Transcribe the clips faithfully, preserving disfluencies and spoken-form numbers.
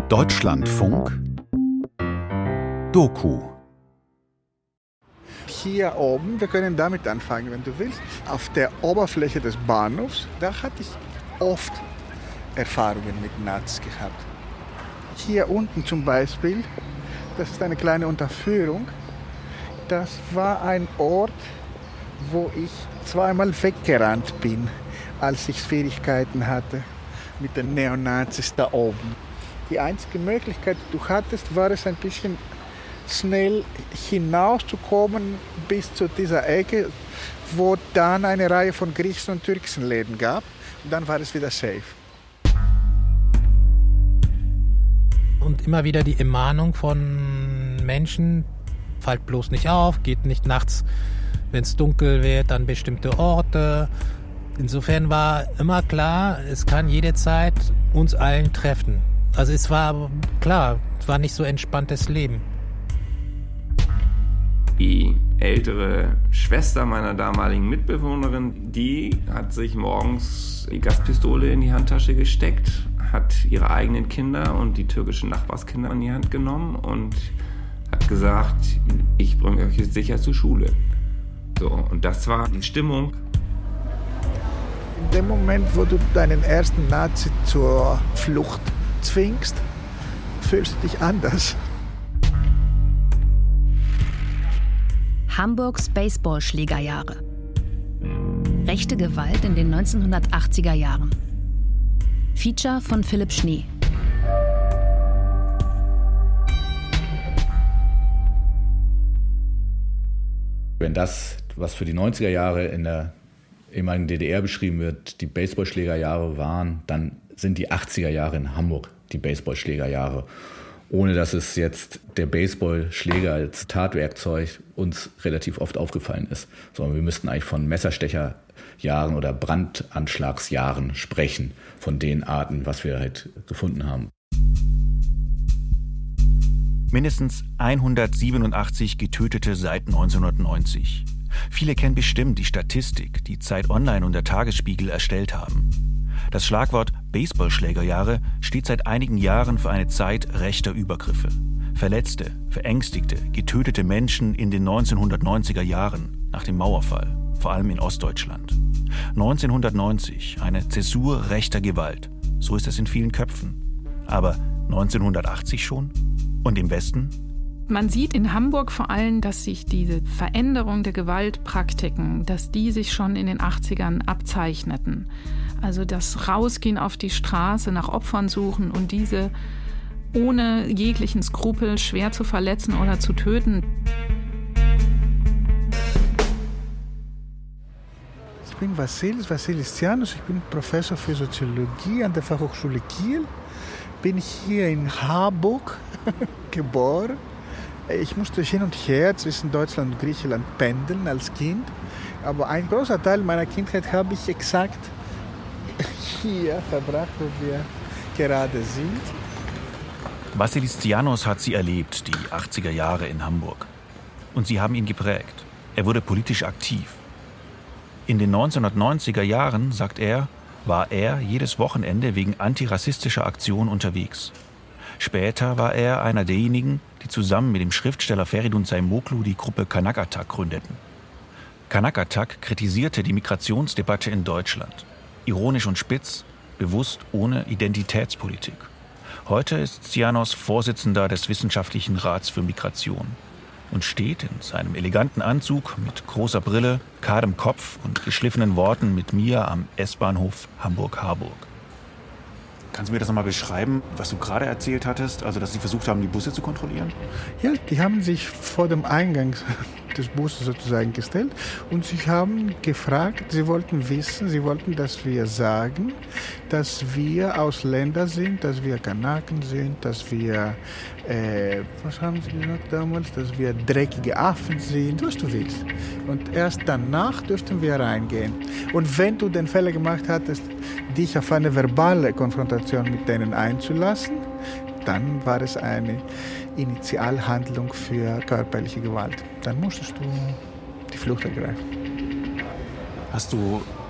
Deutschlandfunk Doku. Hier oben, wir können damit anfangen, wenn du willst, auf der Oberfläche des Bahnhofs, da hatte ich oft Erfahrungen mit Nazis gehabt. Hier unten zum Beispiel, das ist eine kleine Unterführung, das war ein Ort, wo ich zweimal weggerannt bin, als ich Schwierigkeiten hatte mit den Neonazis da oben. Die einzige Möglichkeit, die du hattest, war es ein bisschen schnell hinauszukommen bis zu dieser Ecke, wo dann eine Reihe von griechischen und türkischen Läden gab. Und dann war es wieder safe. Und immer wieder die Ermahnung von Menschen, fallt bloß nicht auf, geht nicht nachts, wenn es dunkel wird, an bestimmte Orte. Insofern war immer klar, es kann jederzeit uns allen treffen. Also es war klar, es war nicht so entspanntes Leben. Die ältere Schwester meiner damaligen Mitbewohnerin, die hat sich morgens die Gaspistole in die Handtasche gesteckt, hat ihre eigenen Kinder und die türkischen Nachbarskinder in die Hand genommen und hat gesagt, ich bringe euch jetzt sicher zur Schule. So, und das war die Stimmung. In dem Moment, wo du deinen ersten Nazi zur Flucht zwingst, fühlst du dich anders. Hamburgs Baseballschlägerjahre. Rechte Gewalt in den neunzehnhundertachtziger Jahren. Feature von Philipp Schnee. Wenn das, was für die neunziger Jahre in der ehemaligen D D R beschrieben wird, die Baseballschlägerjahre waren, dann sind die achtziger Jahre in Hamburg die Baseballschlägerjahre. Ohne dass es jetzt der Baseballschläger als Tatwerkzeug uns relativ oft aufgefallen ist. Sondern wir müssten eigentlich von Messerstecherjahren oder Brandanschlagsjahren sprechen, von den Arten, was wir halt gefunden haben. Mindestens hundertsiebenundachtzig Getötete seit neunzehnhundertneunzig. Viele kennen bestimmt die Statistik, die Zeit Online und der Tagesspiegel erstellt haben. Das Schlagwort Baseballschlägerjahre steht seit einigen Jahren für eine Zeit rechter Übergriffe. Verletzte, verängstigte, getötete Menschen in den neunzehnhundertneunziger Jahren nach dem Mauerfall, vor allem in Ostdeutschland. neunzehnhundertneunzig, eine Zäsur rechter Gewalt. So ist es in vielen Köpfen. Aber neunzehnhundertachtzig schon? Und im Westen? Man sieht in Hamburg vor allem, dass sich diese Veränderung der Gewaltpraktiken, dass die sich schon in den achtzigern abzeichneten. Also das Rausgehen auf die Straße, nach Opfern suchen und diese ohne jeglichen Skrupel schwer zu verletzen oder zu töten. Ich bin Vassilis Vassilistianos, ich bin Professor für Soziologie an der Fachhochschule Kiel. Bin hier in Harburg geboren. Ich musste hin und her zwischen Deutschland und Griechenland pendeln als Kind. Aber ein großer Teil meiner Kindheit habe ich exakt hier verbracht, wo wir gerade sind. Vassilistianos hat sie erlebt, die achtziger Jahre in Hamburg. Und sie haben ihn geprägt. Er wurde politisch aktiv. In den neunzehnhundertneunziger Jahren, sagt er, war er jedes Wochenende wegen antirassistischer Aktionen unterwegs. Später war er einer derjenigen, die zusammen mit dem Schriftsteller Feridun Zaimoglu die Gruppe Kanak Atak gründeten. Kanak Atak kritisierte die Migrationsdebatte in Deutschland. Ironisch und spitz, bewusst ohne Identitätspolitik. Heute ist Tsianos Vorsitzender des Wissenschaftlichen Rats für Migration und steht in seinem eleganten Anzug mit großer Brille, kahlem Kopf und geschliffenen Worten mit mir am S-Bahnhof Hamburg-Harburg. Kannst du mir das nochmal beschreiben, was du gerade erzählt hattest, also dass sie versucht haben, die Busse zu kontrollieren? Ja, die haben sich vor dem Eingang des Busses sozusagen gestellt und sie haben gefragt, sie wollten wissen, sie wollten, dass wir sagen, dass wir Ausländer sind, dass wir Kanaken sind, dass wir, äh, was haben sie gesagt damals, dass wir dreckige Affen sind, was du willst. Und erst danach dürften wir reingehen. Und wenn du den Fehler gemacht hattest, dich auf eine verbale Konfrontation mit denen einzulassen, dann war es eine Initialhandlung für körperliche Gewalt. Dann musstest du die Flucht ergreifen. Hast du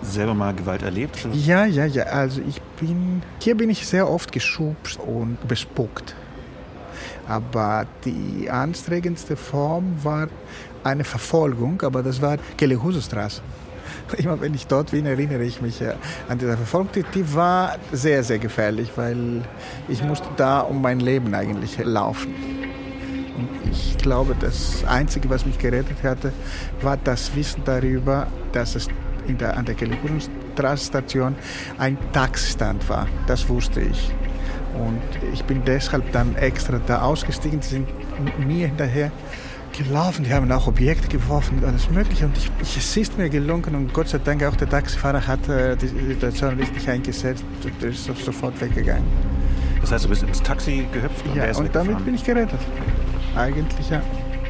selber mal Gewalt erlebt? Ja, ja, ja. Also ich bin, hier bin ich sehr oft geschubst und bespuckt. Aber die anstrengendste Form war eine Verfolgung, aber das war Kellehusestraße. Immer wenn ich dort bin, erinnere ich mich an diese Verfolgung. Die, die war sehr, sehr gefährlich, weil ich musste da um mein Leben eigentlich laufen. Und ich glaube, das Einzige, was mich gerettet hatte, war das Wissen darüber, dass es in der, an der Kellehusenstraße-Station ein Taxistand war. Das wusste ich. Und ich bin deshalb dann extra da ausgestiegen. Die sind mir hinterher gelaufen. Die haben auch Objekte geworfen und alles Mögliche. Und ich, ich, es ist mir gelungen. Und Gott sei Dank auch der Taxifahrer hat äh, die Situation richtig eingesetzt. Der ist sofort weggegangen. Das heißt, du bist ins Taxi gehüpft und ja, der ist und damit bin ich gerettet. Eigentlich, ja.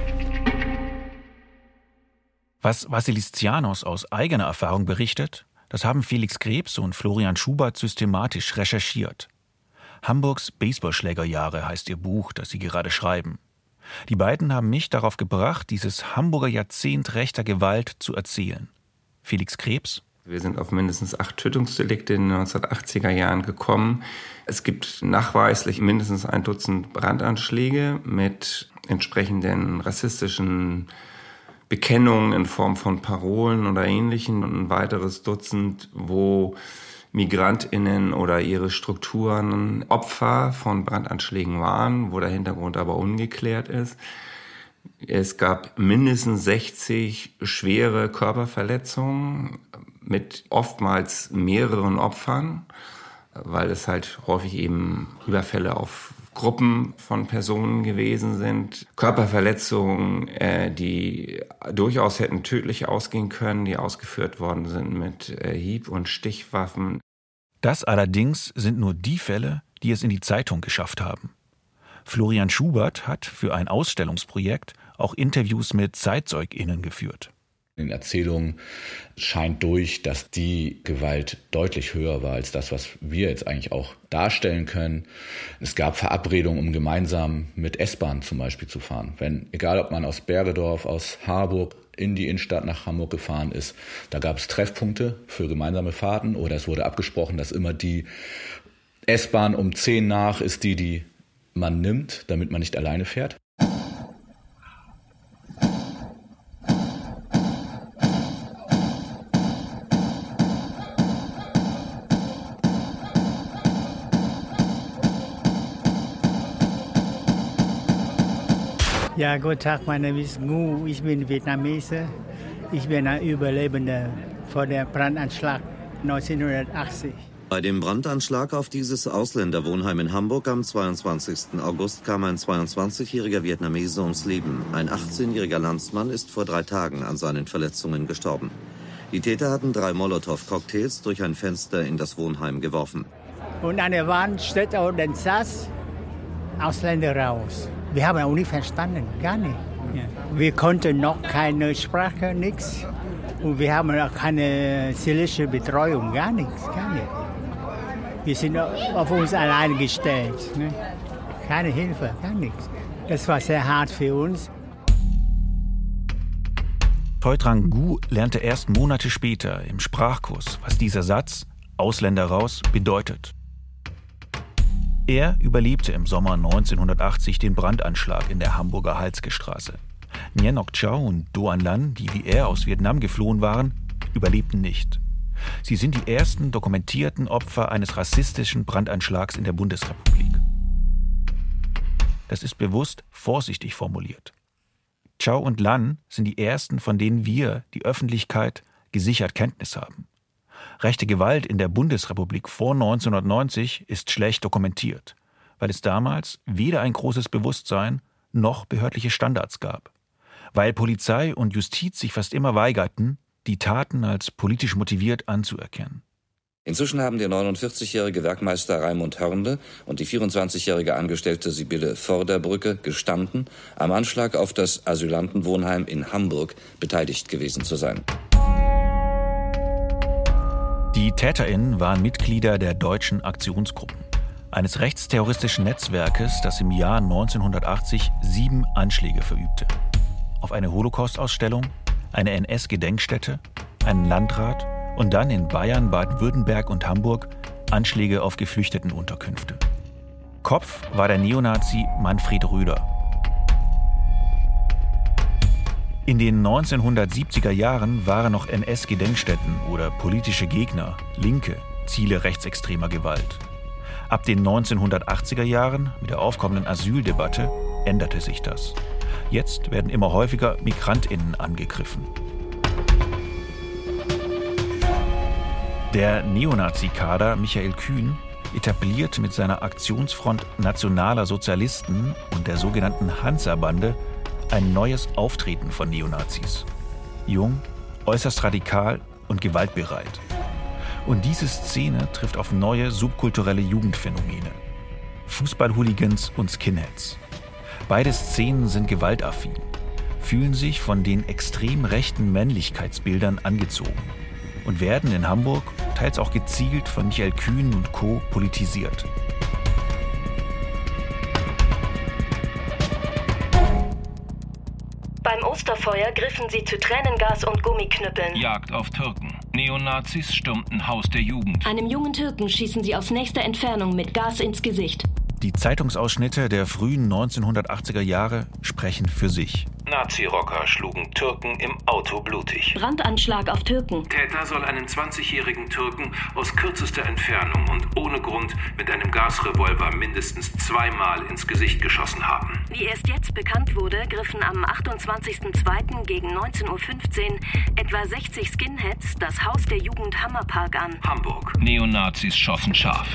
Was Vassilistianos aus eigener Erfahrung berichtet, das haben Felix Krebs und Florian Schubert systematisch recherchiert. Hamburgs Baseballschlägerjahre heißt ihr Buch, das sie gerade schreiben. Die beiden haben mich darauf gebracht, dieses Hamburger Jahrzehnt rechter Gewalt zu erzählen. Felix Krebs: Wir sind auf mindestens acht Tötungsdelikte in den neunzehnhundertachtziger Jahren gekommen. Es gibt nachweislich mindestens ein Dutzend Brandanschläge mit entsprechenden rassistischen Bekennungen in Form von Parolen oder Ähnlichem und ein weiteres Dutzend, wo MigrantInnen oder ihre Strukturen Opfer von Brandanschlägen waren, wo der Hintergrund aber ungeklärt ist. Es gab mindestens sechzig schwere Körperverletzungen mit oftmals mehreren Opfern, weil es halt häufig eben Überfälle auf Gruppen von Personen gewesen sind. Körperverletzungen, äh, die durchaus hätten tödlich ausgehen können, die ausgeführt worden sind mit äh, Hieb- und Stichwaffen. Das allerdings sind nur die Fälle, die es in die Zeitung geschafft haben. Florian Schubert hat für ein Ausstellungsprojekt auch Interviews mit ZeitzeugInnen geführt. In Erzählungen scheint durch, dass die Gewalt deutlich höher war als das, was wir jetzt eigentlich auch darstellen können. Es gab Verabredungen, um gemeinsam mit S-Bahn zum Beispiel zu fahren. Wenn, egal ob man aus Bergedorf, aus Harburg in die Innenstadt nach Hamburg gefahren ist, da gab es Treffpunkte für gemeinsame Fahrten oder es wurde abgesprochen, dass immer die S-Bahn um zehn nach ist die, die man nimmt, damit man nicht alleine fährt. Ja, guten Tag, mein Name ist Ngu, ich bin Vietnamese. Ich bin ein Überlebender von dem Brandanschlag neunzehnhundertachtzig. Bei dem Brandanschlag auf dieses Ausländerwohnheim in Hamburg am zweiundzwanzigsten August kam ein zweiundzwanzigjähriger Vietnamese ums Leben. Ein achtzehnjähriger Landsmann ist vor drei Tagen an seinen Verletzungen gestorben. Die Täter hatten drei Molotow-Cocktails durch ein Fenster in das Wohnheim geworfen. Und an der Wand steht auch der Satz, Ausländer raus. Wir haben auch nicht verstanden, gar nicht. Ja. Wir konnten noch keine Sprache, nichts. Und wir haben auch keine seelische Betreuung, gar nichts, gar nicht. Wir sind auf uns allein gestellt. Ne? Keine Hilfe, gar nichts. Das war sehr hart für uns. Teutrang Gu lernte erst Monate später im Sprachkurs, was dieser Satz, Ausländer raus, bedeutet. Er überlebte im Sommer neunzehnhundertachtzig den Brandanschlag in der Hamburger Halsgestraße. Nguyen Ngoc Chau und Do An Lan, die wie er aus Vietnam geflohen waren, überlebten nicht. Sie sind die ersten dokumentierten Opfer eines rassistischen Brandanschlags in der Bundesrepublik. Das ist bewusst vorsichtig formuliert. Chau und Lan sind die ersten, von denen wir, die Öffentlichkeit, gesichert Kenntnis haben. Rechte Gewalt in der Bundesrepublik vor neunzehnhundertneunzig ist schlecht dokumentiert, weil es damals weder ein großes Bewusstsein noch behördliche Standards gab. Weil Polizei und Justiz sich fast immer weigerten, die Taten als politisch motiviert anzuerkennen. Inzwischen haben der neunundvierzigjährige Werkmeister Raimund Hörnle und die vierundzwanzigjährige Angestellte Sibylle Vorderbrücke gestanden, am Anschlag auf das Asylantenwohnheim in Hamburg beteiligt gewesen zu sein. Die TäterInnen waren Mitglieder der Deutschen Aktionsgruppen, eines rechtsterroristischen Netzwerkes, das im Jahr neunzehnhundertachtzig sieben Anschläge verübte. Auf eine Holocaust-Ausstellung, eine N S-Gedenkstätte, einen Landrat Und dann in Bayern, Baden-Württemberg und Hamburg Anschläge auf Geflüchtetenunterkünfte. Kopf war der Neonazi Manfred Röder. In den neunzehnhundertsiebziger Jahren waren noch N S-Gedenkstätten oder politische Gegner, Linke, Ziele rechtsextremer Gewalt. Ab den neunzehnhundertachtziger Jahren, mit der aufkommenden Asyldebatte, änderte sich das. Jetzt werden immer häufiger MigrantInnen angegriffen. Der Neonazi-Kader Michael Kühn etabliert mit seiner Aktionsfront Nationaler Sozialisten und der sogenannten Hansa-Bande ein neues Auftreten von Neonazis. Jung, äußerst radikal und gewaltbereit. Und diese Szene trifft auf neue subkulturelle Jugendphänomene. Fußball-Hooligans und Skinheads. Beide Szenen sind gewaltaffin, fühlen sich von den extrem rechten Männlichkeitsbildern angezogen und werden in Hamburg teils auch gezielt von Michael Kühn und Co. politisiert. Beim Osterfeuer griffen sie zu Tränengas und Gummiknüppeln. Jagd auf Türken. Neonazis stürmten Haus der Jugend. Einem jungen Türken schießen sie aus nächster Entfernung mit Gas ins Gesicht. Die Zeitungsausschnitte der frühen neunzehnhundertachtziger Jahre sprechen für sich. Nazi-Rocker schlugen Türken im Auto blutig. Brandanschlag auf Türken. Täter soll einen zwanzigjährigen Türken aus kürzester Entfernung und ohne Grund mit einem Gasrevolver mindestens zweimal ins Gesicht geschossen haben. Wie erst jetzt bekannt wurde, griffen am achtundzwanzigsten zweiten gegen neunzehn Uhr fünfzehn etwa sechzig Skinheads das Haus der Jugend Hammerpark an. Hamburg. Neonazis schossen scharf.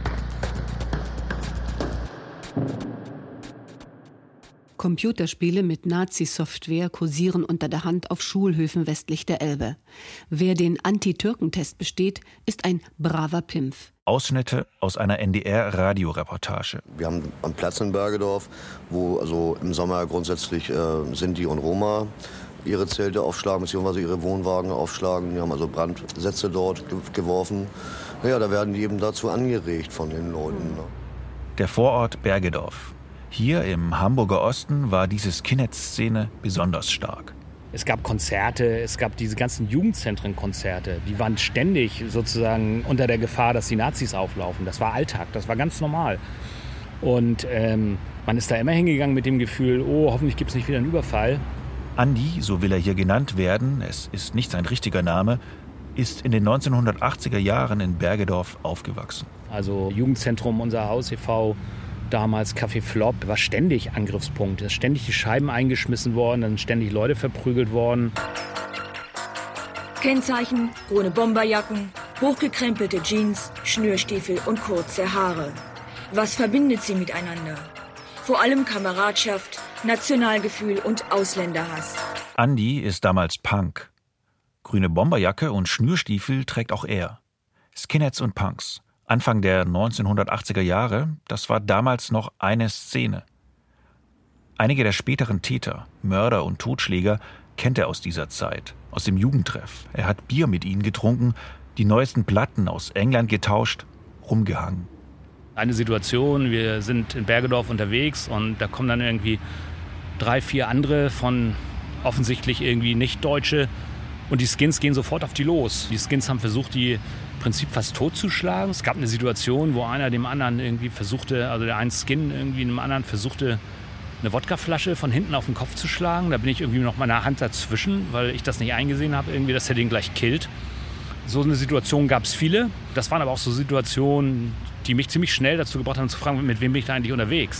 Computerspiele mit Nazi-Software kursieren unter der Hand auf Schulhöfen westlich der Elbe. Wer den Anti-Türken-Test besteht, ist ein braver Pimpf. Ausschnitte aus einer N D R-Radioreportage. Wir haben am Platz in Bergedorf, wo also im Sommer grundsätzlich äh, Sinti und Roma ihre Zelte aufschlagen, beziehungsweise ihre Wohnwagen aufschlagen. Wir haben also Brandsätze dort ge- geworfen. Naja, da werden die eben dazu angeregt von den Leuten. Ne? Der Vorort Bergedorf. Hier im Hamburger Osten war diese Skinhead-Szene besonders stark. Es gab Konzerte, es gab diese ganzen Jugendzentren-Konzerte. Die waren ständig sozusagen unter der Gefahr, dass die Nazis auflaufen. Das war Alltag, das war ganz normal. Und ähm, man ist da immer hingegangen mit dem Gefühl, oh, hoffentlich gibt es nicht wieder einen Überfall. Andi, so will er hier genannt werden, es ist nicht sein richtiger Name, ist in den neunzehnhundertachtziger Jahren in Bergedorf aufgewachsen. Also Jugendzentrum, unser Haus e V, damals Café Flop, war ständig Angriffspunkt. Es sind ständig die Scheiben eingeschmissen worden, dann sind ständig Leute verprügelt worden. Kennzeichen, grüne Bomberjacken, hochgekrempelte Jeans, Schnürstiefel und kurze Haare. Was verbindet sie miteinander? Vor allem Kameradschaft, Nationalgefühl und Ausländerhass. Andi ist damals Punk. Grüne Bomberjacke und Schnürstiefel trägt auch er. Skinheads und Punks. Anfang der neunzehnhundertachtziger Jahre, das war damals noch eine Szene. Einige der späteren Täter, Mörder und Totschläger kennt er aus dieser Zeit, aus dem Jugendtreff. Er hat Bier mit ihnen getrunken, die neuesten Platten aus England getauscht, rumgehangen. Eine Situation, wir sind in Bergedorf unterwegs und da kommen dann irgendwie drei, vier andere von offensichtlich irgendwie Nicht-Deutsche und die Skins gehen sofort auf die los. Die Skins haben versucht, die im Prinzip fast totzuschlagen. Es gab eine Situation, wo einer dem anderen irgendwie versuchte, also der einen Skin irgendwie dem anderen versuchte, eine Wodkaflasche von hinten auf den Kopf zu schlagen. Da bin ich irgendwie noch meiner Hand dazwischen, weil ich das nicht eingesehen habe, irgendwie, dass er den gleich killt. So eine Situation gab es viele. Das waren aber auch so Situationen, die mich ziemlich schnell dazu gebracht haben, zu fragen, mit wem bin ich da eigentlich unterwegs?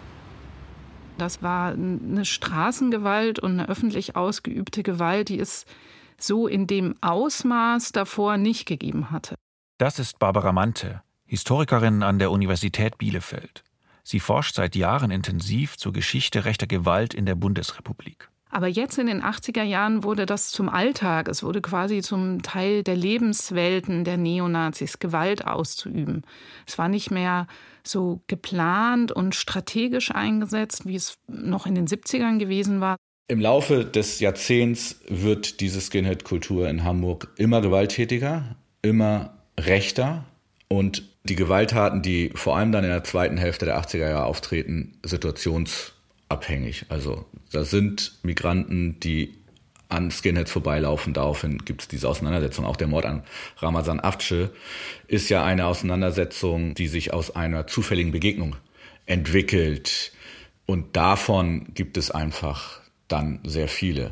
Das war eine Straßengewalt und eine öffentlich ausgeübte Gewalt, die es so in dem Ausmaß davor nicht gegeben hatte. Das ist Barbara Mante, Historikerin an der Universität Bielefeld. Sie forscht seit Jahren intensiv zur Geschichte rechter Gewalt in der Bundesrepublik. Aber jetzt in den achtziger Jahren wurde das zum Alltag. Es wurde quasi zum Teil der Lebenswelten der Neonazis, Gewalt auszuüben. Es war nicht mehr so geplant und strategisch eingesetzt, wie es noch in den siebzigern gewesen war. Im Laufe des Jahrzehnts wird diese Skinhead-Kultur in Hamburg immer gewalttätiger, immer rechter und die Gewalttaten, die vor allem dann in der zweiten Hälfte der achtziger Jahre auftreten, situationsabhängig. Also da sind Migranten, die an Skinheads vorbeilaufen. Daraufhin gibt es diese Auseinandersetzung. Auch der Mord an Ramazan Afci ist ja eine Auseinandersetzung, die sich aus einer zufälligen Begegnung entwickelt. Und davon gibt es einfach dann sehr viele.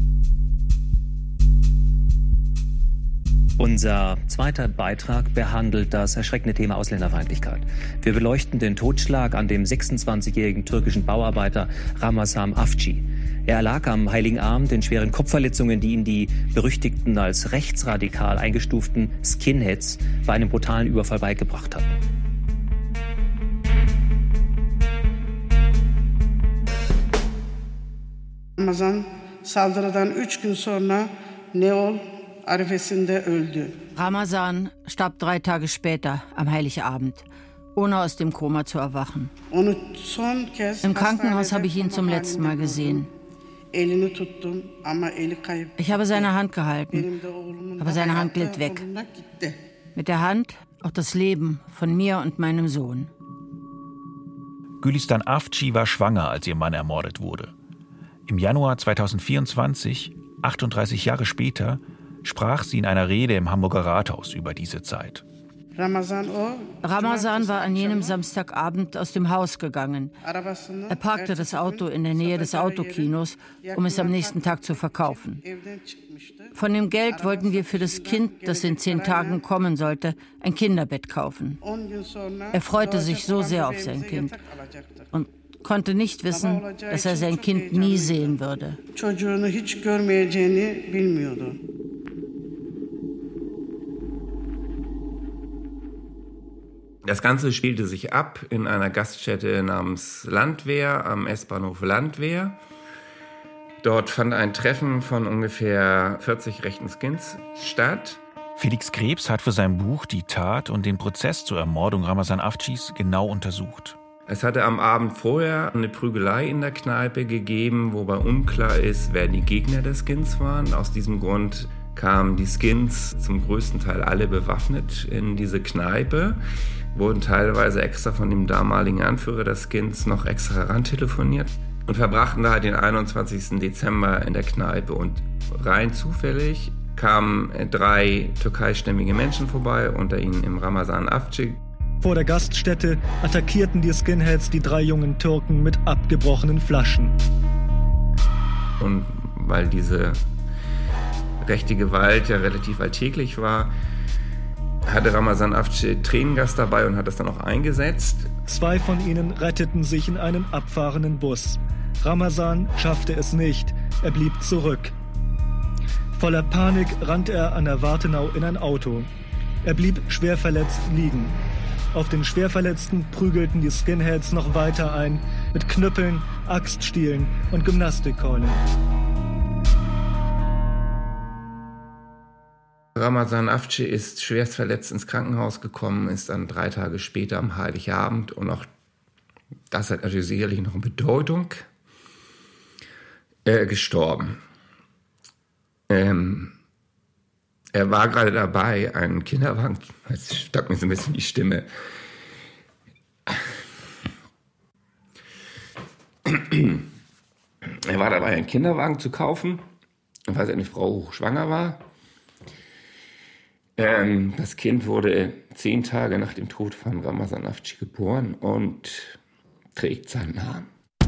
Unser zweiter Beitrag behandelt das erschreckende Thema Ausländerfeindlichkeit. Wir beleuchten den Totschlag an dem sechsundzwanzigjährigen türkischen Bauarbeiter Ramazan Afci. Er erlag am Heiligen Abend den schweren Kopfverletzungen, die ihn die berüchtigten als rechtsradikal eingestuften Skinheads bei einem brutalen Überfall beigebracht hatten. Ramazan saldırıdan üç gün sonra Neol arifesinde öldü. Ramazan starb drei Tage später am Heiligabend, ohne aus dem Koma zu erwachen. Im Krankenhaus habe ich ihn zum letzten Mal gesehen. Ich habe seine Hand gehalten, aber seine Hand glitt weg. Mit der Hand auch das Leben von mir und meinem Sohn. Gülistan Afci war schwanger, als ihr Mann ermordet wurde. Im Januar zweitausendvierundzwanzig, achtunddreißig Jahre später, sprach sie in einer Rede im Hamburger Rathaus über diese Zeit. Ramazan war an jenem Samstagabend aus dem Haus gegangen. Er parkte das Auto in der Nähe des Autokinos, um es am nächsten Tag zu verkaufen. Von dem Geld wollten wir für das Kind, das in zehn Tagen kommen sollte, ein Kinderbett kaufen. Er freute sich so sehr auf sein Kind und konnte nicht wissen, dass er sein Kind nie sehen würde. Das Ganze spielte sich ab in einer Gaststätte namens Landwehr am S-Bahnhof Landwehr. Dort fand ein Treffen von ungefähr vierzig rechten Skins statt. Felix Krebs hat für sein Buch die Tat und den Prozess zur Ermordung Ramazan Afcis genau untersucht. Es hatte am Abend vorher eine Prügelei in der Kneipe gegeben, wobei unklar ist, wer die Gegner der Skins waren. Aus diesem Grund kamen die Skins zum größten Teil alle bewaffnet in diese Kneipe, wurden teilweise extra von dem damaligen Anführer der Skins noch extra herantelefoniert und verbrachten da den einundzwanzigsten Dezember in der Kneipe. Und rein zufällig kamen drei türkeistämmige Menschen vorbei, unter ihnen im Ramazan Afci. Vor der Gaststätte attackierten die Skinheads die drei jungen Türken mit abgebrochenen Flaschen. Und weil diese rechte Gewalt ja relativ alltäglich war, hatte Ramazan Afci Tränengas dabei und hat das dann auch eingesetzt. Zwei von ihnen retteten sich in einem abfahrenden Bus. Ramazan schaffte es nicht, er blieb zurück. Voller Panik rannte er an der Wartenau in ein Auto. Er blieb schwer verletzt liegen. Auf den Schwerverletzten prügelten die Skinheads noch weiter ein, mit Knüppeln, Axtstielen und Gymnastikkeulen. Ramazan Afci ist schwerst verletzt ins Krankenhaus gekommen, ist dann drei Tage später am Heiligabend, und auch das hat natürlich sicherlich noch eine Bedeutung, äh, gestorben. Ähm, er war gerade dabei, einen Kinderwagen, jetzt stockt mir so ein bisschen die Stimme, er war dabei, einen Kinderwagen zu kaufen, weil seine Frau hochschwanger war. Ähm, das Kind wurde zehn Tage nach dem Tod von Ramazan Afci geboren und trägt seinen Namen.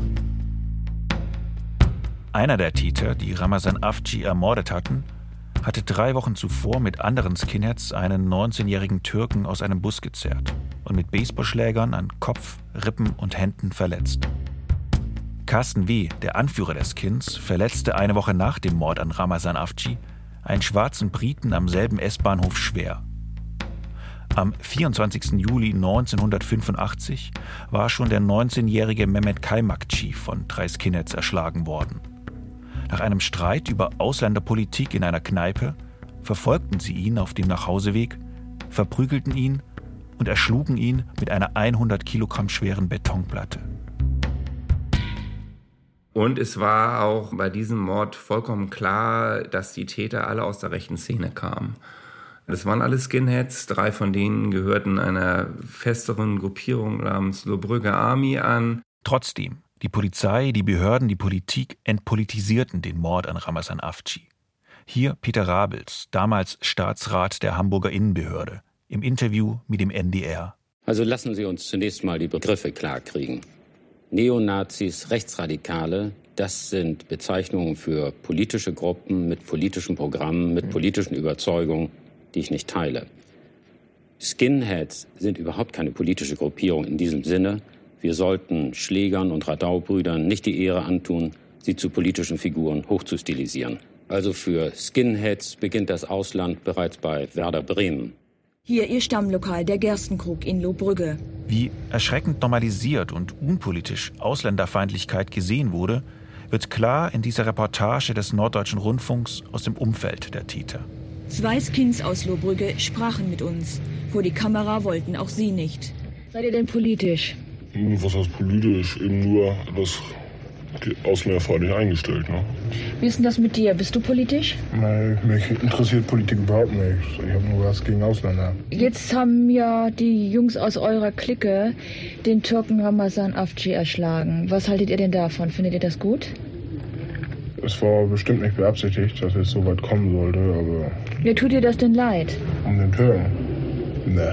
Einer der Täter, die Ramazan Afci ermordet hatten, hatte drei Wochen zuvor mit anderen Skinheads einen neunzehnjährigen Türken aus einem Bus gezerrt und mit Baseballschlägern an Kopf, Rippen und Händen verletzt. Carsten W., der Anführer der Skins, verletzte eine Woche nach dem Mord an Ramazan Afci einen schwarzen Briten am selben S-Bahnhof schwer. Am vierundzwanzigsten Juli neunzehnhundertfünfundachtzig war schon der neunzehnjährige Mehmet Kaymakci von drei Skinheads erschlagen worden. Nach einem Streit über Ausländerpolitik in einer Kneipe verfolgten sie ihn auf dem Nachhauseweg, verprügelten ihn und erschlugen ihn mit einer hundert Kilogramm schweren Betonplatte. Und es war auch bei diesem Mord vollkommen klar, dass die Täter alle aus der rechten Szene kamen. Das waren alle Skinheads, drei von denen gehörten einer festeren Gruppierung namens Lohbrügge Army an. Trotzdem, Die Polizei, die Behörden, die Politik entpolitisierten den Mord an Ramazan Afci. Hier Peter Rabels, damals Staatsrat der Hamburger Innenbehörde, im Interview mit dem N D R. Also lassen Sie uns zunächst mal die Begriffe klarkriegen. Neonazis, Rechtsradikale, das sind Bezeichnungen für politische Gruppen mit politischen Programmen, mit politischen Überzeugungen, die ich nicht teile. Skinheads sind überhaupt keine politische Gruppierung in diesem Sinne. Wir sollten Schlägern und Radau-Brüdern nicht die Ehre antun, sie zu politischen Figuren hochzustilisieren. Also für Skinheads beginnt das Ausland bereits bei Werder Bremen. Hier ihr Stammlokal, der Gerstenkrug in Lohbrügge. Wie erschreckend normalisiert und unpolitisch Ausländerfeindlichkeit gesehen wurde, wird klar in dieser Reportage des Norddeutschen Rundfunks aus dem Umfeld der Täter. Zwei Skins aus Lohbrügge sprachen mit uns. Vor die Kamera wollten auch sie nicht. Seid ihr denn politisch? Was heißt politisch? Eben nur das ausländerfeindlich eingestellt. Ne? Wie ist denn das mit dir? Bist du politisch? Nein, mich interessiert Politik überhaupt nicht. Ich habe nur was gegen Ausländer. Jetzt haben ja die Jungs aus eurer Clique den Türken Ramazan Afci erschlagen. Was haltet ihr denn davon? Findet ihr das gut? Es war bestimmt nicht beabsichtigt, dass es so weit kommen sollte, aber... Wer tut dir das denn leid? Um den Türken? Ne.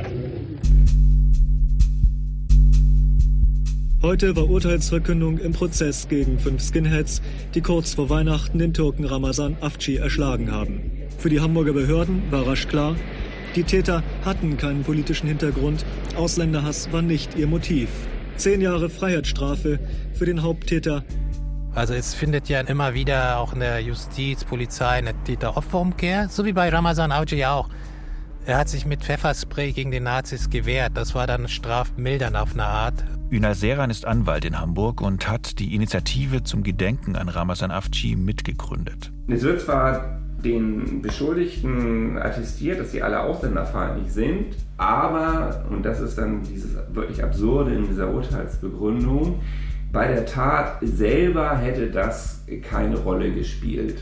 Heute war Urteilsverkündung im Prozess gegen fünf Skinheads, die kurz vor Weihnachten den Türken Ramazan Afci erschlagen haben. Für die Hamburger Behörden war rasch klar, die Täter hatten keinen politischen Hintergrund, Ausländerhass war nicht ihr Motiv. Zehn Jahre Freiheitsstrafe für den Haupttäter. Also es findet ja immer wieder auch in der Justiz, Polizei eine Täter-Opfer-Umkehr, so wie bei Ramazan Afci auch. Er hat sich mit Pfefferspray gegen die Nazis gewehrt. Das war dann strafmildernd auf eine Art. Ünal Seyran ist Anwalt in Hamburg und hat die Initiative zum Gedenken an Ramazan Afci mitgegründet. Es wird zwar den Beschuldigten attestiert, dass sie alle ausländerfeindlich sind, aber, und das ist dann dieses wirklich Absurde in dieser Urteilsbegründung, bei der Tat selber hätte das keine Rolle gespielt.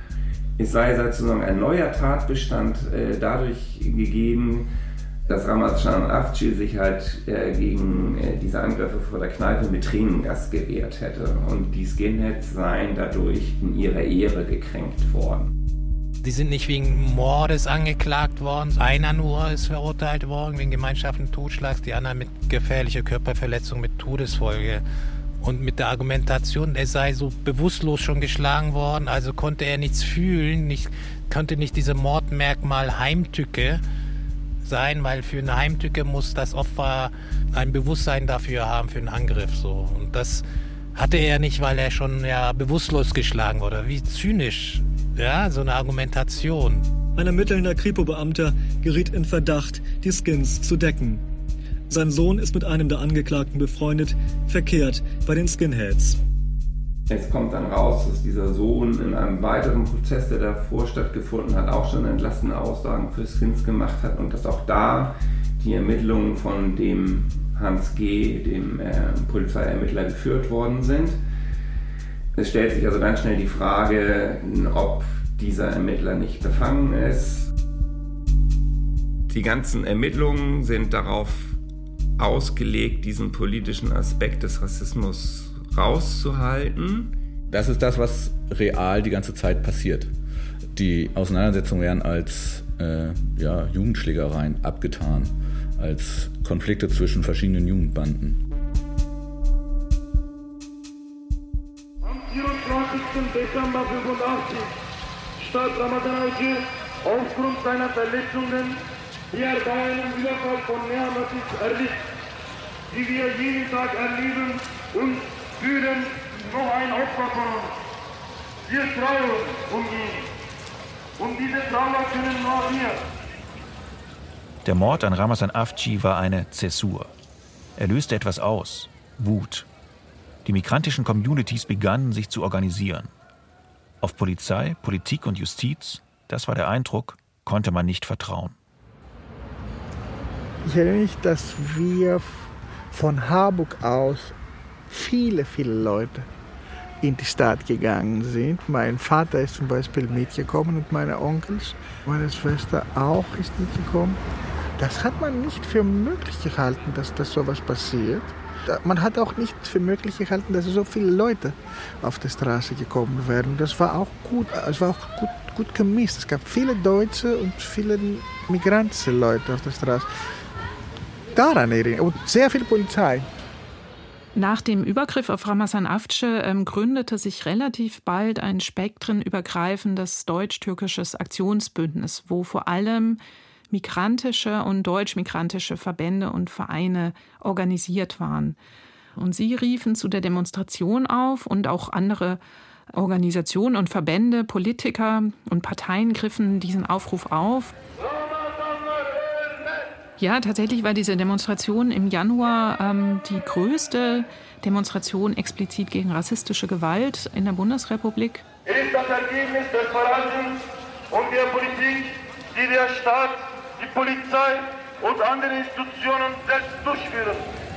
Es sei sozusagen ein neuer Tatbestand äh, dadurch gegeben, dass Ramazan Afci sich halt äh, gegen äh, diese Angriffe vor der Kneipe mit Tränengas gewehrt hätte. Und die Skinheads seien dadurch in ihrer Ehre gekränkt worden. Die sind nicht wegen Mordes angeklagt worden. Einer nur ist verurteilt worden wegen gemeinschaftlichen Totschlags, die anderen mit gefährlicher Körperverletzung mit Todesfolge. Und mit der Argumentation, er sei so bewusstlos schon geschlagen worden, also konnte er nichts fühlen, nicht, konnte nicht diese Mordmerkmal Heimtücke sein, weil für eine Heimtücke muss das Opfer ein Bewusstsein dafür haben, für einen Angriff. So. Und das hatte er nicht, weil er schon ja, bewusstlos geschlagen wurde. Wie zynisch, ja, so eine Argumentation. Ein ermittelnder Kripo-Beamter geriet in Verdacht, die Skins zu decken. Sein Sohn ist mit einem der Angeklagten befreundet, verkehrt bei den Skinheads. Es kommt dann raus, dass dieser Sohn in einem weiteren Prozess, der davor stattgefunden hat, auch schon entlastende Aussagen für Skins gemacht hat und dass auch da die Ermittlungen von dem Hans G., dem äh, Polizeiermittler, geführt worden sind. Es stellt sich also ganz schnell die Frage, ob dieser Ermittler nicht befangen ist. Die ganzen Ermittlungen sind darauf ausgelegt, diesen politischen Aspekt des Rassismus rauszuhalten. Das ist das, was real die ganze Zeit passiert. Die Auseinandersetzungen werden als äh, ja, Jugendschlägereien abgetan, als Konflikte zwischen verschiedenen Jugendbanden. Am vierundzwanzigsten Dezember fünfundachtzig starb Ramazan Afci aufgrund seiner Verletzungen, die er bei einem Überfall von Neonazis erlitt, die wir jeden Tag erleben und fühlen noch ein Opfer von uns. Wir trauern um ihn. Und diese Trauer können nur wir. Der Mord an Ramazan Afci war eine Zäsur. Er löste etwas aus, Wut. Die migrantischen Communities begannen, sich zu organisieren. Auf Polizei, Politik und Justiz, das war der Eindruck, konnte man nicht vertrauen. Ich erinnere mich, dass wir von Harburg aus viele, viele Leute in die Stadt gegangen sind. Mein Vater ist zum Beispiel mitgekommen und meine Onkels. Meine Schwester auch ist mitgekommen. Das hat man nicht für möglich gehalten, dass das sowas passiert. Man hat auch nicht für möglich gehalten, dass so viele Leute auf die Straße gekommen wären. Das war auch gut, es war auch gut, gut gemischt. Es gab viele Deutsche und viele migrantische Leute auf der Straße. Daran erinnere und sehr viel Polizei. Nach dem Übergriff auf Ramazan Afci ähm, gründete sich relativ bald ein spektrenübergreifendes deutsch-türkisches Aktionsbündnis, wo vor allem migrantische und deutsch-migrantische Verbände und Vereine organisiert waren. Und sie riefen zu der Demonstration auf und auch andere Organisationen und Verbände, Politiker und Parteien griffen diesen Aufruf auf. Ja, tatsächlich war diese Demonstration im Januar ähm, die größte Demonstration explizit gegen rassistische Gewalt in der Bundesrepublik. Es ist das Ergebnis des Verhaltens und der Politik, die der Staat, die Polizei und andere Institutionen selbst durchführen.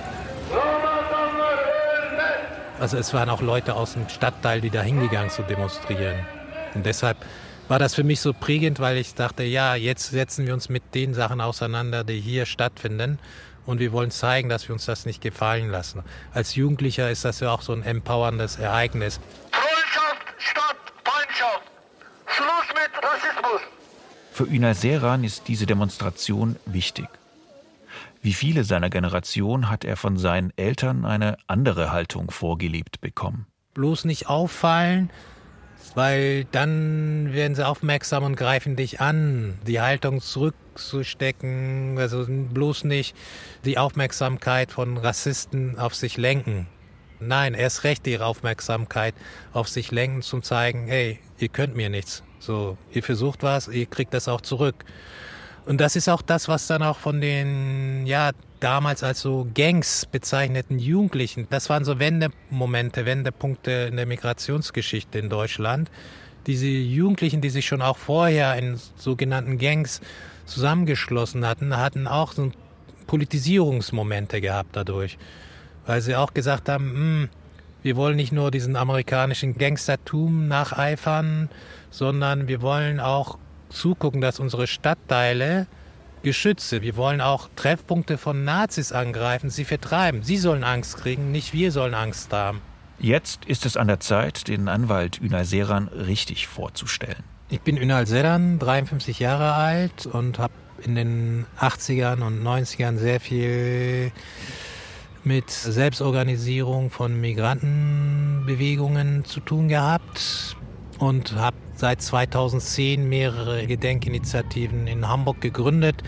Also es waren auch Leute aus dem Stadtteil, die da hingegangen zu demonstrieren. Und deshalb war das für mich so prägend, weil ich dachte, ja, jetzt setzen wir uns mit den Sachen auseinander, die hier stattfinden. Und wir wollen zeigen, dass wir uns das nicht gefallen lassen. Als Jugendlicher ist das ja auch so ein empowerndes Ereignis. Freundschaft statt Feindschaft. Schluss mit Rassismus. Für Ünal Seyran ist diese Demonstration wichtig. Wie viele seiner Generation hat er von seinen Eltern eine andere Haltung vorgelebt bekommen. Bloß nicht auffallen, weil dann werden sie aufmerksam und greifen dich an. Die Haltung zurückzustecken, also bloß nicht die Aufmerksamkeit von Rassisten auf sich lenken. Nein, erst recht ihre Aufmerksamkeit auf sich lenken, zum zeigen, hey, ihr könnt mir nichts. So, ihr versucht was, ihr kriegt das auch zurück. Und das ist auch das, was dann auch von den, ja, damals als so Gangs bezeichneten Jugendlichen, das waren so Wendemomente, Wendepunkte in der Migrationsgeschichte in Deutschland. Diese Jugendlichen, die sich schon auch vorher in sogenannten Gangs zusammengeschlossen hatten, hatten auch so Politisierungsmomente gehabt dadurch. Weil sie auch gesagt haben, wir wollen nicht nur diesen amerikanischen Gangstertum nacheifern, sondern wir wollen auch zugucken, dass unsere Stadtteile geschützt sind. Wir wollen auch Treffpunkte von Nazis angreifen, sie vertreiben. Sie sollen Angst kriegen, nicht wir sollen Angst haben. Jetzt ist es an der Zeit, den Anwalt Ünal Seyran richtig vorzustellen. Ich bin Ünal Seyran, dreiundfünfzig Jahre alt und habe in den achtzigern und neunzigern sehr viel mit Selbstorganisierung von Migrantenbewegungen zu tun gehabt und habe seit zweitausendzehn mehrere Gedenkinitiativen in Hamburg gegründet,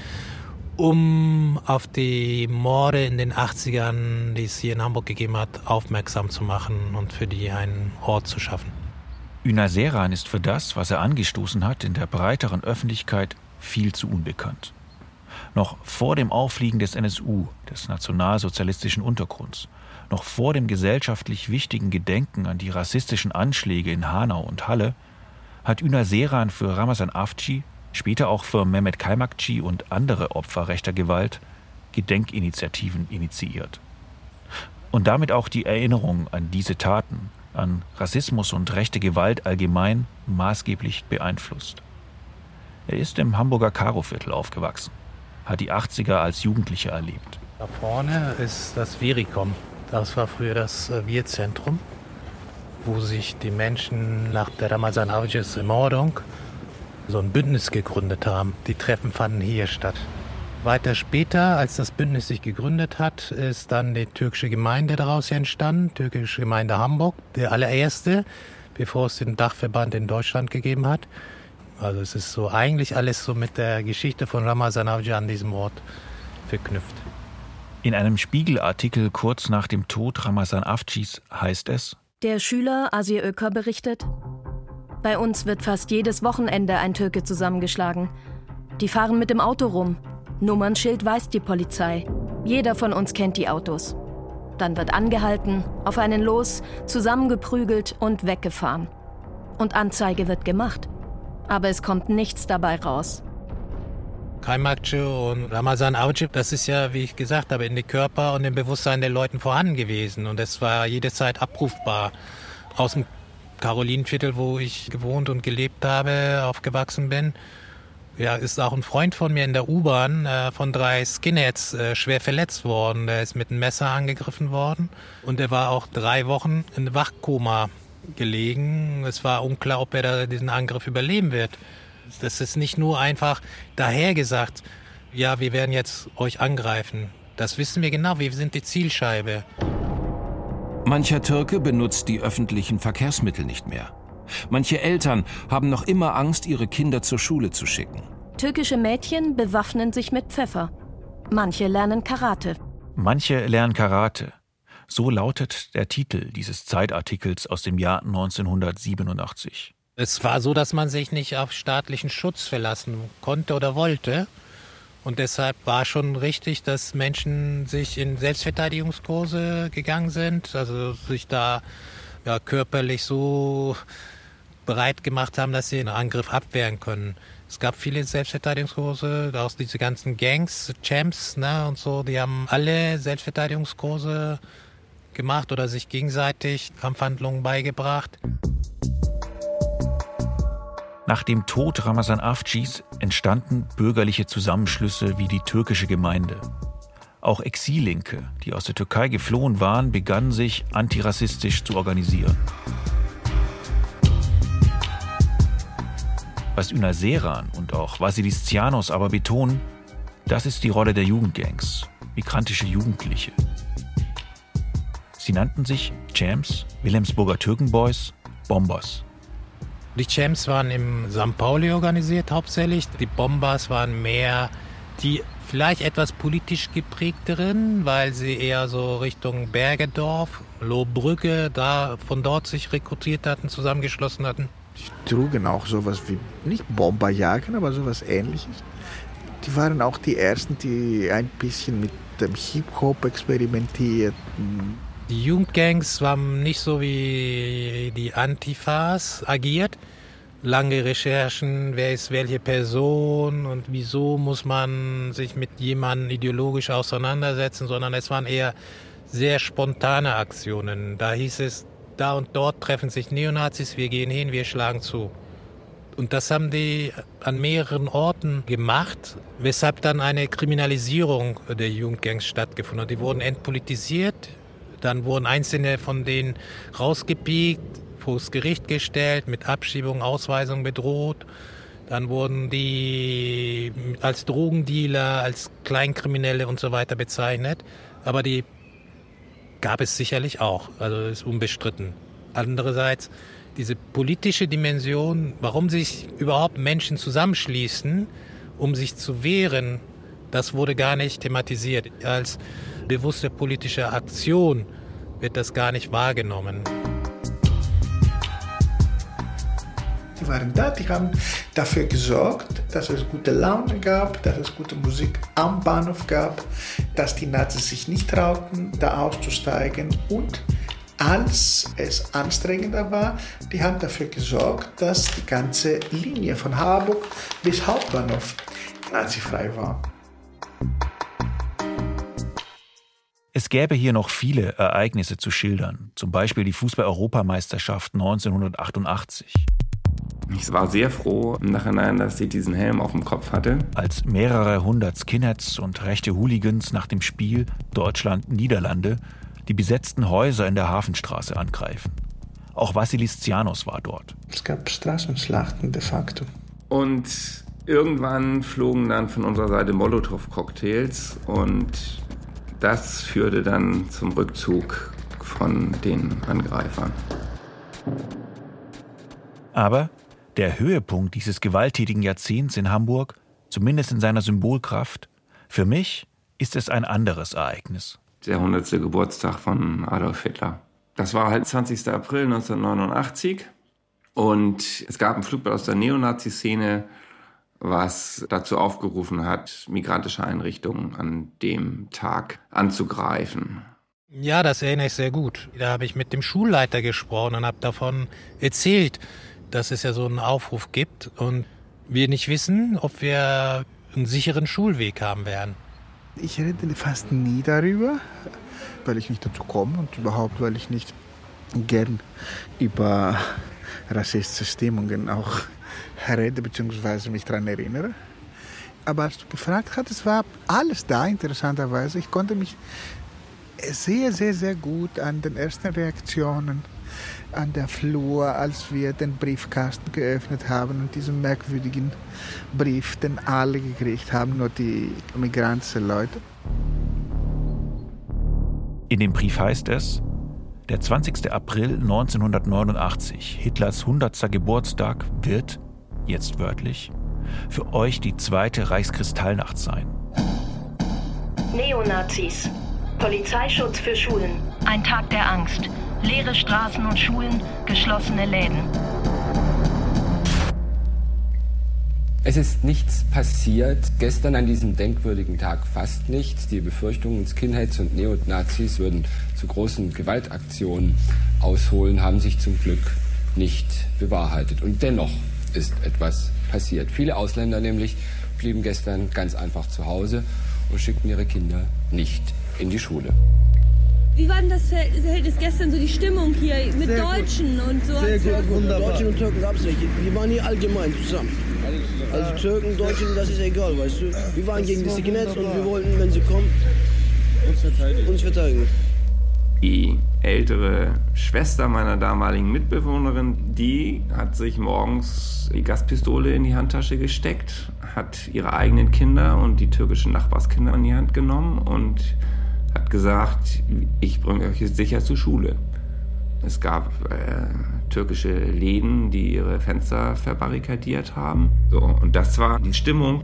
um auf die Morde in den achtzigern, die es hier in Hamburg gegeben hat, aufmerksam zu machen und für die einen Ort zu schaffen. Ünal Seyran ist für das, was er angestoßen hat, in der breiteren Öffentlichkeit viel zu unbekannt. Noch vor dem Auffliegen des N S U, des nationalsozialistischen Untergrunds, noch vor dem gesellschaftlich wichtigen Gedenken an die rassistischen Anschläge in Hanau und Halle, hat Ünal Seyran für Ramazan Afci, später auch für Mehmet Kaymakci und andere Opfer rechter Gewalt Gedenkinitiativen initiiert. Und damit auch die Erinnerung an diese Taten, an Rassismus und rechte Gewalt allgemein maßgeblich beeinflusst. Er ist im Hamburger Karoviertel aufgewachsen, hat die achtziger als Jugendlicher erlebt. Da vorne ist das Vericom. Das war früher das Wir-Zentrum, wo sich die Menschen nach der Ramazan Afcis Ermordung so ein Bündnis gegründet haben. Die Treffen fanden hier statt. Weiter später, als das Bündnis sich gegründet hat, ist dann die türkische Gemeinde daraus entstanden, türkische Gemeinde Hamburg, der allererste, bevor es den Dachverband in Deutschland gegeben hat. Also es ist so eigentlich alles so mit der Geschichte von Ramazan Afci an diesem Ort verknüpft. In einem Spiegelartikel kurz nach dem Tod Ramazan Afcis heißt es: Der Schüler Asie Öker berichtet: Bei uns wird fast jedes Wochenende ein Türke zusammengeschlagen. Die fahren mit dem Auto rum. Nummernschild weist die Polizei. Jeder von uns kennt die Autos. Dann wird angehalten, auf einen los, zusammengeprügelt und weggefahren. Und Anzeige wird gemacht. Aber es kommt nichts dabei raus. Kaymakci und Ramazan Afci, das ist ja, wie ich gesagt habe, in den Körper und im Bewusstsein der Leuten vorhanden gewesen. Und es war jederzeit abrufbar. Aus dem Karolinenviertel, wo ich gewohnt und gelebt habe, aufgewachsen bin. Ja, ist auch ein Freund von mir in der U-Bahn äh, von drei Skinheads äh, schwer verletzt worden. Der ist mit einem Messer angegriffen worden und er war auch drei Wochen in Wachkoma gelegen. Es war unklar, ob er da diesen Angriff überleben wird. Das ist nicht nur einfach dahergesagt, ja, wir werden jetzt euch angreifen. Das wissen wir genau, wir sind die Zielscheibe. Mancher Türke benutzt die öffentlichen Verkehrsmittel nicht mehr. Manche Eltern haben noch immer Angst, ihre Kinder zur Schule zu schicken. Türkische Mädchen bewaffnen sich mit Pfeffer. Manche lernen Karate. Manche lernen Karate. So lautet der Titel dieses Zeitartikels aus dem Jahr neunzehnhundertsiebenundachtzig. Es war so, dass man sich nicht auf staatlichen Schutz verlassen konnte oder wollte. Und deshalb war schon richtig, dass Menschen sich in Selbstverteidigungskurse gegangen sind, also sich da ja, körperlich so bereit gemacht haben, dass sie einen Angriff abwehren können. Es gab viele Selbstverteidigungskurse, auch diese ganzen Gangs, Champs, ne, und so, die haben alle Selbstverteidigungskurse gemacht oder sich gegenseitig Kampfhandlungen beigebracht. Nach dem Tod Ramazan Afcis entstanden bürgerliche Zusammenschlüsse wie die Türkische Gemeinde. Auch Exillinke, die aus der Türkei geflohen waren, begannen sich antirassistisch zu organisieren. Was Ünal Seyran und auch Vasilis Tsianos aber betonen, das ist die Rolle der Jugendgangs, migrantische Jugendliche. Sie nannten sich Champs, Wilhelmsburger Türkenboys, Bombers. Die Champs waren im Sankt Pauli organisiert hauptsächlich. Die Bombers waren mehr die vielleicht etwas politisch geprägteren, weil sie eher so Richtung Bergedorf, Lohbrügge, da von dort sich rekrutiert hatten, zusammengeschlossen hatten. Die trugen auch sowas wie, nicht Bomberjacken, aber sowas Ähnliches. Die waren auch die Ersten, die ein bisschen mit dem Hip-Hop experimentierten. Die Jugendgangs haben nicht so wie die Antifas agiert. Lange Recherchen, wer ist welche Person und wieso muss man sich mit jemandem ideologisch auseinandersetzen, sondern es waren eher sehr spontane Aktionen. Da hieß es, da und dort treffen sich Neonazis, wir gehen hin, wir schlagen zu. Und das haben die an mehreren Orten gemacht, weshalb dann eine Kriminalisierung der Jugendgangs stattgefunden hat. Die wurden entpolitisiert, dann wurden einzelne von denen rausgepiekt, vor das Gericht gestellt, mit Abschiebung, Ausweisung bedroht. Dann wurden die als Drogendealer, als Kleinkriminelle und so weiter bezeichnet. Aber die gab es sicherlich auch, also das ist unbestritten. Andererseits diese politische Dimension, warum sich überhaupt Menschen zusammenschließen, um sich zu wehren, das wurde gar nicht thematisiert. Als bewusste politische Aktion wird das gar nicht wahrgenommen. Die waren da, die haben dafür gesorgt, dass es gute Laune gab, dass es gute Musik am Bahnhof gab, dass die Nazis sich nicht trauten, da auszusteigen und als es anstrengender war, die haben dafür gesorgt, dass die ganze Linie von Harburg bis Hauptbahnhof nazifrei war. Es gäbe hier noch viele Ereignisse zu schildern, zum Beispiel die Fußball-Europameisterschaft neunzehnhundertachtundachtzig. Ich war sehr froh im Nachhinein, dass sie diesen Helm auf dem Kopf hatte. Als mehrere hundert Skinheads und rechte Hooligans nach dem Spiel Deutschland-Niederlande die besetzten Häuser in der Hafenstraße angreifen. Auch Vasilis Tsianos war dort. Es gab Straßenschlachten de facto. Und irgendwann flogen dann von unserer Seite Molotow-Cocktails und das führte dann zum Rückzug von den Angreifern. Aber der Höhepunkt dieses gewalttätigen Jahrzehnts in Hamburg, zumindest in seiner Symbolkraft, für mich ist es ein anderes Ereignis. Der hundertste Geburtstag von Adolf Hitler. Das war halt zwanzigster April neunzehnhundertneunundachtzig und es gab ein Flugblatt aus der Neonazi-Szene, was dazu aufgerufen hat, migrantische Einrichtungen an dem Tag anzugreifen. Ja, das erinnere ich sehr gut. Da habe ich mit dem Schulleiter gesprochen und habe davon erzählt, dass es ja so einen Aufruf gibt und wir nicht wissen, ob wir einen sicheren Schulweg haben werden. Ich rede fast nie darüber, weil ich nicht dazu komme und überhaupt, weil ich nicht gern über rassistische Stimmungen auch rede bzw. mich daran erinnere. Aber als du gefragt hattest, war alles da, interessanterweise. Ich konnte mich sehr, sehr, sehr gut an den ersten Reaktionen an der Flur, als wir den Briefkasten geöffnet haben und diesen merkwürdigen Brief, den alle gekriegt haben, nur die migrantischen Leute. In dem Brief heißt es, der zwanzigster April neunzehnhundertneunundachtzig, Hitlers hundertster Geburtstag, wird, jetzt wörtlich, für euch die zweite Reichskristallnacht sein. Neonazis. Polizeischutz für Schulen. Ein Tag der Angst. Leere Straßen und Schulen, geschlossene Läden. Es ist nichts passiert. Gestern an diesem denkwürdigen Tag fast nichts. Die Befürchtungen, Skinheads und Neonazis würden zu großen Gewaltaktionen ausholen, haben sich zum Glück nicht bewahrheitet. Und dennoch ist etwas passiert. Viele Ausländer nämlich blieben gestern ganz einfach zu Hause und schickten ihre Kinder nicht in die Schule. Wie war denn das Verhältnis gestern, so die Stimmung hier mit Sehr Deutschen gut. und so? Sehr gut, wunderbar. Deutschen und Türken gab es nicht. Wir waren hier allgemein zusammen. Also Türken, Deutschen, das ist egal, weißt du. Wir waren gegen die Skinheads und wir wollten, wenn sie kommen, uns verteidigen. Uns verteidigen. Die ältere Schwester meiner damaligen Mitbewohnerin, die hat sich morgens die Gaspistole in die Handtasche gesteckt, hat ihre eigenen Kinder und die türkischen Nachbarskinder in die Hand genommen und hat gesagt, ich bringe euch jetzt sicher zur Schule. Es gab äh, türkische Läden, die ihre Fenster verbarrikadiert haben. So, und das war die Stimmung.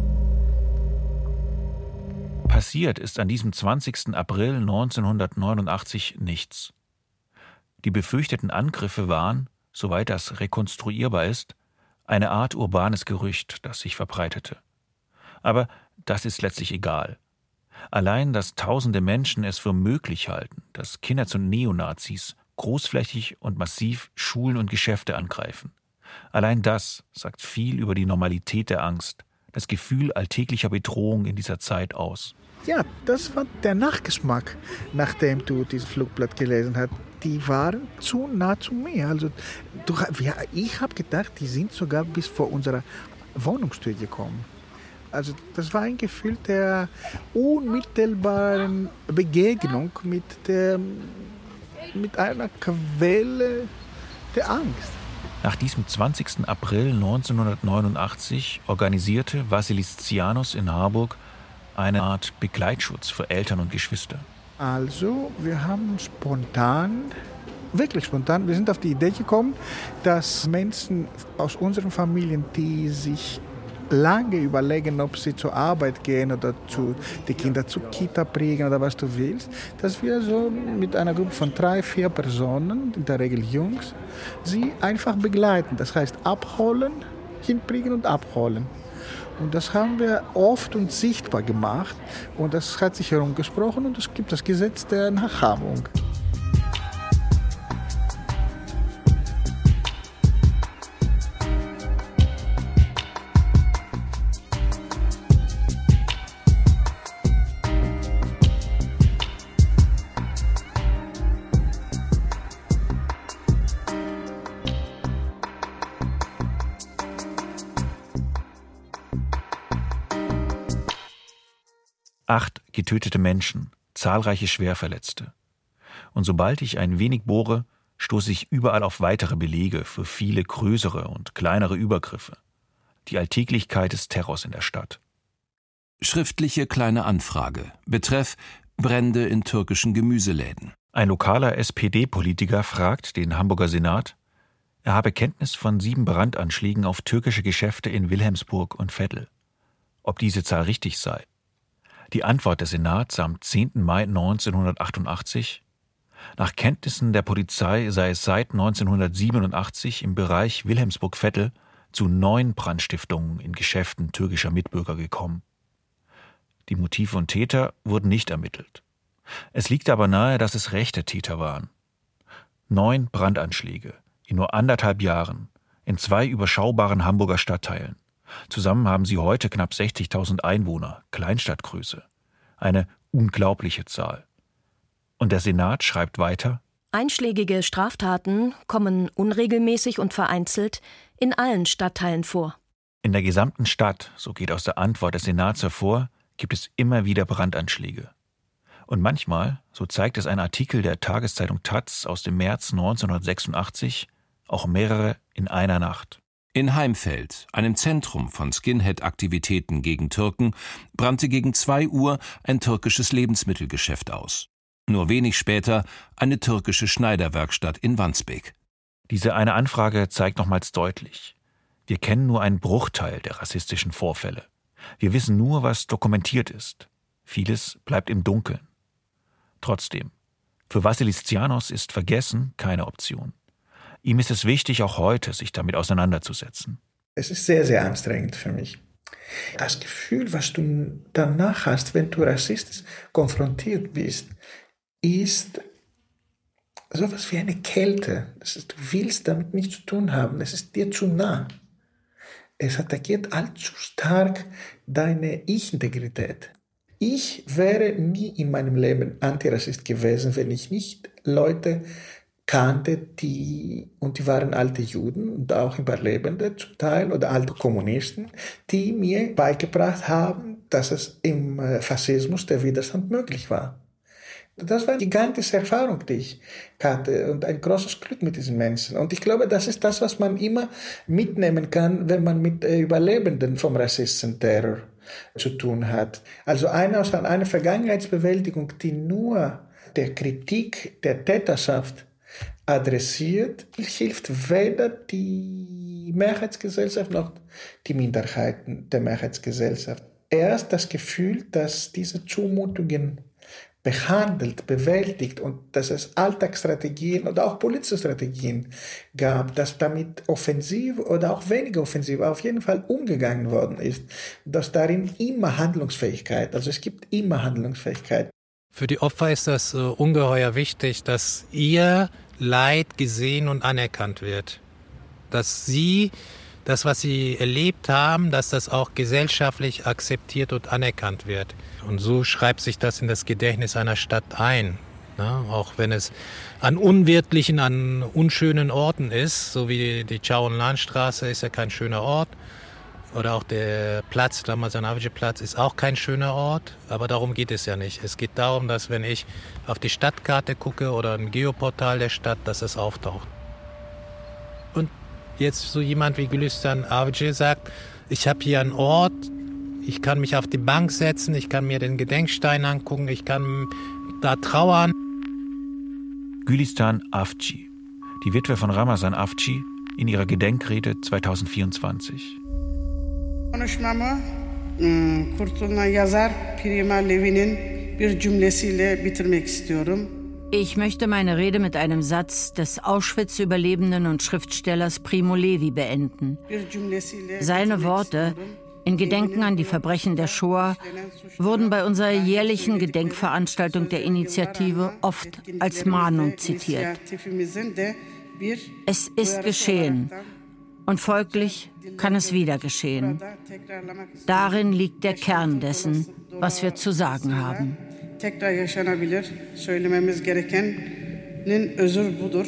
Passiert ist an diesem zwanzigsten April neunzehnhundertneunundachtzig nichts. Die befürchteten Angriffe waren, soweit das rekonstruierbar ist, eine Art urbanes Gerücht, das sich verbreitete. Aber das ist letztlich egal. Allein, dass tausende Menschen es für möglich halten, dass Kinder zu Neonazis großflächig und massiv Schulen und Geschäfte angreifen. Allein das sagt viel über die Normalität der Angst, das Gefühl alltäglicher Bedrohung in dieser Zeit aus. Ja, das war der Nachgeschmack, nachdem du dieses Flugblatt gelesen hast. Die waren zu nah zu mir. Also, du, ja, ich habe gedacht, die sind sogar bis vor unserer Wohnungstür gekommen. Also das war ein Gefühl der unmittelbaren Begegnung mit, der, mit einer Quelle der Angst. Nach diesem zwanzigsten April neunzehnhundertneunundachtzig organisierte Vassilis Tsianos in Harburg eine Art Begleitschutz für Eltern und Geschwister. Also wir haben spontan, wirklich spontan, wir sind auf die Idee gekommen, dass Menschen aus unseren Familien, die sich lange überlegen, ob sie zur Arbeit gehen oder zu, die Kinder zur Kita bringen oder was du willst, dass wir so mit einer Gruppe von drei, vier Personen, in der Regel Jungs, sie einfach begleiten. Das heißt abholen, hinbringen und abholen. Und das haben wir oft und sichtbar gemacht und das hat sich herumgesprochen und es gibt das Gesetz der Nachahmung. Acht getötete Menschen, zahlreiche Schwerverletzte. Und sobald ich ein wenig bohre, stoße ich überall auf weitere Belege für viele größere und kleinere Übergriffe. Die Alltäglichkeit des Terrors in der Stadt. Schriftliche kleine Anfrage. Betreff Brände in türkischen Gemüseläden. Ein lokaler S P D-Politiker fragt den Hamburger Senat, er habe Kenntnis von sieben Brandanschlägen auf türkische Geschäfte in Wilhelmsburg und Veddel. Ob diese Zahl richtig sei. Die Antwort des Senats am zehnten Mai neunzehnhundertachtundachtzig: Nach Kenntnissen der Polizei sei es seit neunzehnhundertsiebenundachtzig im Bereich Wilhelmsburg-Veddel zu neun Brandstiftungen in Geschäften türkischer Mitbürger gekommen. Die Motive und Täter wurden nicht ermittelt. Es liegt aber nahe, dass es rechte Täter waren. Neun Brandanschläge in nur anderthalb Jahren in zwei überschaubaren Hamburger Stadtteilen. Zusammen haben sie heute knapp sechzigtausend Einwohner, Kleinstadtgröße. Eine unglaubliche Zahl. Und der Senat schreibt weiter: Einschlägige Straftaten kommen unregelmäßig und vereinzelt in allen Stadtteilen vor. In der gesamten Stadt, so geht aus der Antwort des Senats hervor, gibt es immer wieder Brandanschläge. Und manchmal, so zeigt es ein Artikel der Tageszeitung taz aus dem März neunzehnhundertsechsundachtzig, auch mehrere in einer Nacht. In Heimfeld, einem Zentrum von Skinhead-Aktivitäten gegen Türken, brannte gegen zwei Uhr ein türkisches Lebensmittelgeschäft aus. Nur wenig später eine türkische Schneiderwerkstatt in Wandsbek. Diese eine Anfrage zeigt nochmals deutlich: Wir kennen nur einen Bruchteil der rassistischen Vorfälle. Wir wissen nur, was dokumentiert ist. Vieles bleibt im Dunkeln. Trotzdem, für Vassilis Tsianos ist Vergessen keine Option. Ihm ist es wichtig, auch heute sich damit auseinanderzusetzen. Es ist sehr, sehr anstrengend für mich. Das Gefühl, was du danach hast, wenn du rassistisch konfrontiert bist, ist sowas wie eine Kälte. Das ist, du willst damit nichts zu tun haben. Es ist dir zu nah. Es attackiert allzu stark deine Ich-Integrität. Ich wäre nie in meinem Leben Antirassist gewesen, wenn ich nicht Leute kannte, die, und die waren alte Juden und auch Überlebende zum Teil oder alte Kommunisten, die mir beigebracht haben, dass es im Faschismus der Widerstand möglich war. Das war eine gigantische Erfahrung, die ich hatte, und ein großes Glück mit diesen Menschen. Und ich glaube, das ist das, was man immer mitnehmen kann, wenn man mit Überlebenden vom Rassistenterror zu tun hat. Also eine, eine Vergangenheitsbewältigung, die nur der Kritik der Täterschaft adressiert, hilft weder die Mehrheitsgesellschaft noch die Minderheiten der Mehrheitsgesellschaft. Erst das Gefühl, dass diese Zumutungen behandelt, bewältigt und dass es Alltagsstrategien oder auch politische Strategien gab, dass damit offensiv oder auch weniger offensiv auf jeden Fall umgegangen worden ist, dass darin immer Handlungsfähigkeit, also es gibt immer Handlungsfähigkeit. Für die Opfer ist das äh, ungeheuer wichtig, dass ihr Leid gesehen und anerkannt wird. Dass sie, das, was sie erlebt haben, dass das auch gesellschaftlich akzeptiert und anerkannt wird. Und so schreibt sich das in das Gedächtnis einer Stadt ein. Ne? Auch wenn es an unwirtlichen, an unschönen Orten ist, so wie die Chao-Lan-Straße ist ja kein schöner Ort. Oder auch der Platz, Ramazan Avcı-Platz, ist auch kein schöner Ort. Aber darum geht es ja nicht. Es geht darum, dass wenn ich auf die Stadtkarte gucke oder ein Geoportal der Stadt, dass es auftaucht. Und jetzt so jemand wie Gülistan Avcı sagt, ich habe hier einen Ort, ich kann mich auf die Bank setzen, ich kann mir den Gedenkstein angucken, ich kann da trauern. Gülistan Avcı, die Witwe von Ramazan Avcı, in ihrer Gedenkrede zweitausendvierundzwanzig. Konuşmamı kurtulan yazar Prima Levi'nin bir cümlesiyle bitirmek istiyorum. Ich möchte meine Rede mit einem Satz des Auschwitz-Überlebenden und Schriftstellers Primo Levi beenden. Seine Worte, in Gedenken an die Verbrechen der Shoah, wurden bei unserer jährlichen Gedenkveranstaltung der Initiative oft als Mahnung zitiert. Es ist geschehen. Und folglich kann es wieder geschehen. Darin liegt der Kern dessen, was wir zu sagen haben. Tekrar yaşanabilir. Söylememiz gerekenin özür budur.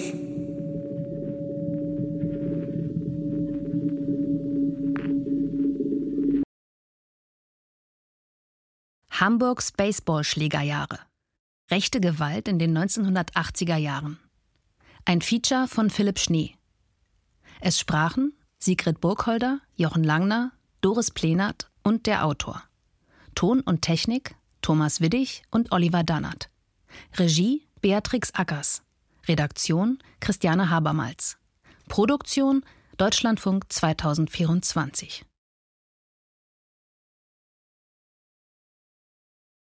Hamburgs Baseballschlägerjahre. Rechte Gewalt in den neunzehnhundertachtziger Jahren. Ein Feature von Philipp Schnee. Es sprachen Sigrid Burkholder, Jochen Langner, Doris Plenert und der Autor. Ton und Technik Thomas Widdig und Oliver Dannert. Regie Beatrix Ackers. Redaktion Christiane Habermals. Produktion Deutschlandfunk zweitausendvierundzwanzig.